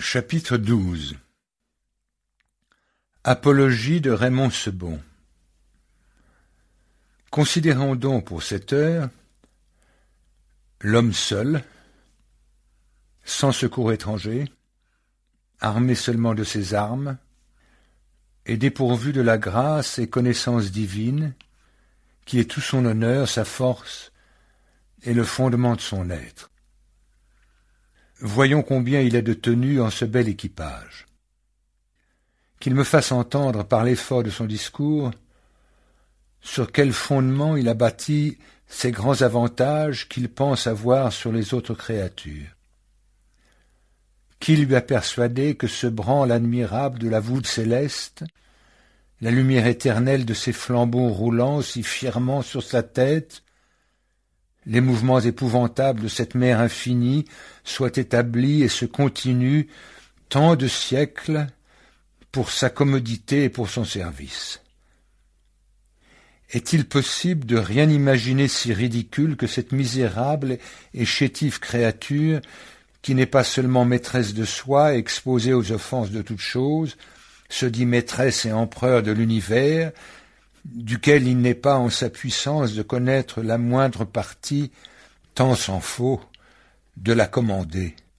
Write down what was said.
Chapitre 12. Apologie de Raymond Sebon. Considérons donc pour cette heure l'homme seul, sans secours étranger, armé seulement de ses armes, et dépourvu de la grâce et connaissance divine, qui est tout son honneur, sa force et le fondement de son être. Voyons combien il est de tenue en ce bel équipage. Qu'il me fasse entendre par l'effort de son discours sur quel fondement il a bâti ces grands avantages qu'il pense avoir sur les autres créatures. Qui lui a persuadé que ce branle admirable de la voûte céleste, la lumière éternelle de ces flambeaux roulants si fièrement sur sa tête, les mouvements épouvantables de cette mer infinie soient établis et se continuent tant de siècles pour sa commodité et pour son service. Est-il possible de rien imaginer si ridicule que cette misérable et chétive créature, qui n'est pas seulement maîtresse de soi, exposée aux offenses de toutes choses, se dit maîtresse et empereur de l'univers, duquel il n'est pas en sa puissance de connaître la moindre partie, tant s'en faut, de la commander.